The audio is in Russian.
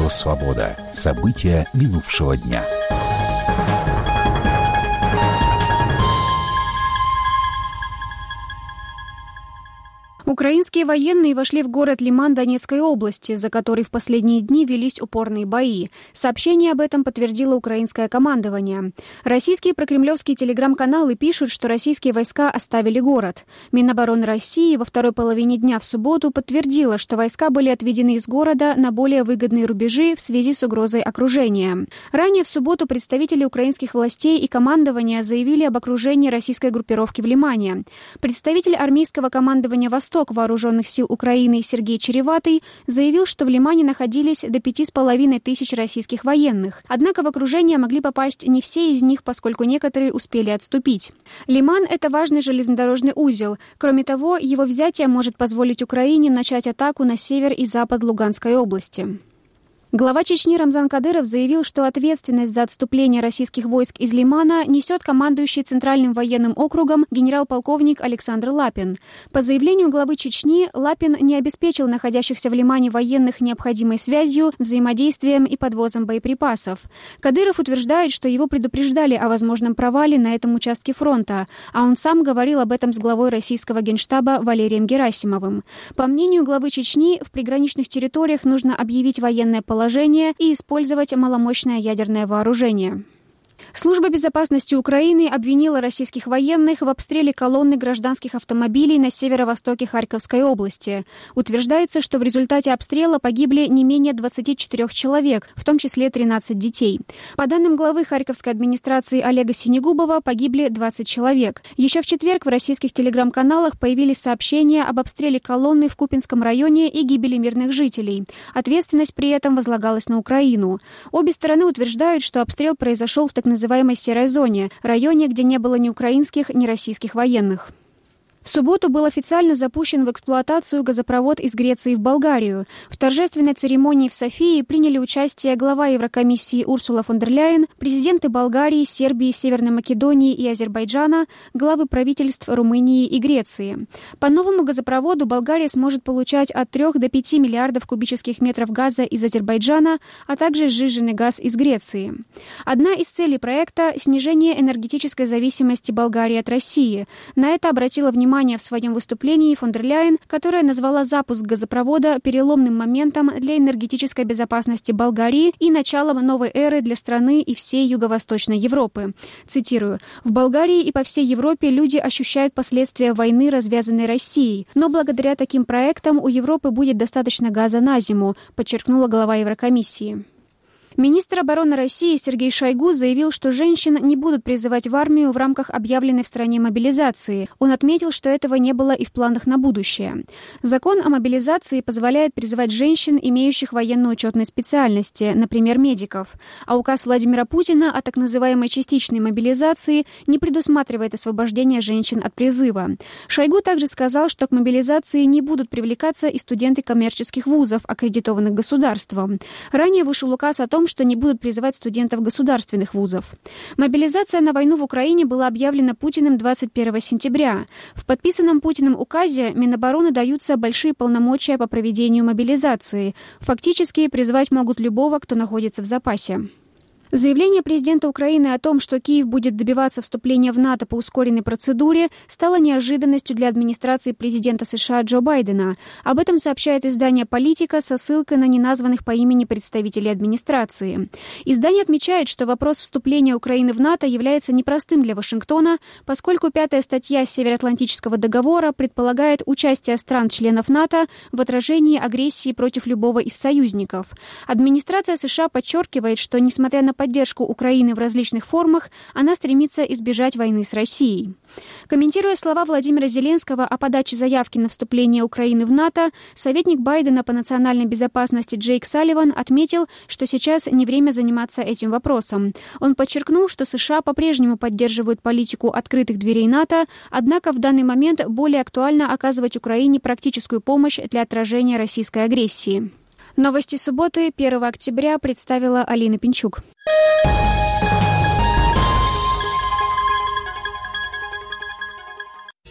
Радио «Свобода». События минувшего дня. Украинские военные вошли в город Лиман Донецкой области, за который в последние дни велись упорные бои. Сообщение об этом подтвердило украинское командование. Российские прокремлевские телеграм-каналы пишут, что российские войска оставили город. Минобороны России во второй половине дня в субботу подтвердила, что войска были отведены из города на более выгодные рубежи в связи с угрозой окружения. Ранее в субботу представители украинских властей и командования заявили об окружении российской группировки в Лимане. Представитель армейского командования «Восток» Вооруженных сил Украины Сергей Череватый заявил, что в Лимане находились до 5500 российских военных. Однако в окружение могли попасть не все из них, поскольку некоторые успели отступить. Лиман – это важный железнодорожный узел. Кроме того, его взятие может позволить Украине начать атаку на север и запад Луганской области. Глава Чечни Рамзан Кадыров заявил, что ответственность за отступление российских войск из Лимана несет командующий Центральным военным округом генерал-полковник Александр Лапин. По заявлению главы Чечни, Лапин не обеспечил находящихся в Лимане военных необходимой связью, взаимодействием и подвозом боеприпасов. Кадыров утверждает, что его предупреждали о возможном провале на этом участке фронта, а он сам говорил об этом с главой российского генштаба Валерием Герасимовым. По мнению главы Чечни, в приграничных территориях нужно объявить военное положение и использовать маломощное ядерное вооружение. Служба безопасности Украины обвинила российских военных в обстреле колонны гражданских автомобилей на северо-востоке Харьковской области. Утверждается, что в результате обстрела погибли не менее 24 человек, в том числе 13 детей. По данным главы Харьковской администрации Олега Синегубова, погибли 20 человек. Еще в четверг в российских телеграм-каналах появились сообщения об обстреле колонны в Купинском районе и гибели мирных жителей. Ответственность при этом возлагалась на Украину. Обе стороны утверждают, что обстрел произошел в так называемой серой зоне, районе, где не было ни украинских, ни российских военных. В субботу был официально запущен в эксплуатацию газопровод из Греции в Болгарию. В торжественной церемонии в Софии приняли участие глава Еврокомиссии Урсула фон дер Ляйен, президенты Болгарии, Сербии, Северной Македонии и Азербайджана, главы правительств Румынии и Греции. По новому газопроводу Болгария сможет получать от 3 до 5 миллиардов кубических метров газа из Азербайджана, а также сжиженный газ из Греции. Одна из целей проекта – снижение энергетической зависимости Болгарии от России. На это обратила внимание в своем выступлении фон дер Ляйен, которая назвала запуск газопровода переломным моментом для энергетической безопасности Болгарии и началом новой эры для страны и всей Юго-Восточной Европы. Цитирую: «В Болгарии и по всей Европе люди ощущают последствия войны, развязанной Россией, но благодаря таким проектам у Европы будет достаточно газа на зиму», подчеркнула глава Еврокомиссии. Министр обороны России Сергей Шойгу заявил, что женщин не будут призывать в армию в рамках объявленной в стране мобилизации. Он отметил, что этого не было и в планах на будущее. Закон о мобилизации позволяет призывать женщин, имеющих военно-учетные специальности, например, медиков. А указ Владимира Путина о так называемой частичной мобилизации не предусматривает освобождение женщин от призыва. Шойгу также сказал, что к мобилизации не будут привлекаться и студенты коммерческих вузов, аккредитованных государством. Ранее вышел указ о том, что не будут призывать студентов государственных вузов. Мобилизация на войну в Украине была объявлена Путиным 21 сентября. В подписанном Путиным указе Минобороны даются большие полномочия по проведению мобилизации. Фактически призвать могут любого, кто находится в запасе. Заявление президента Украины о том, что Киев будет добиваться вступления в НАТО по ускоренной процедуре, стало неожиданностью для администрации президента США Джо Байдена. Об этом сообщает издание «Политика» со ссылкой на неназванных по имени представителей администрации. Издание отмечает, что вопрос вступления Украины в НАТО является непростым для Вашингтона, поскольку 5-я статья Североатлантического договора предполагает участие стран-членов НАТО в отражении агрессии против любого из союзников. Администрация США подчеркивает, что, несмотря на поддержку Украины в различных формах, она стремится избежать войны с Россией. Комментируя слова Владимира Зеленского о подаче заявки на вступление Украины в НАТО, советник Байдена по национальной безопасности Джейк Салливан отметил, что сейчас не время заниматься этим вопросом. Он подчеркнул, что США по-прежнему поддерживают политику открытых дверей НАТО, однако в данный момент более актуально оказывать Украине практическую помощь для отражения российской агрессии. Новости субботы, 1 октября, представила Алина Пинчук.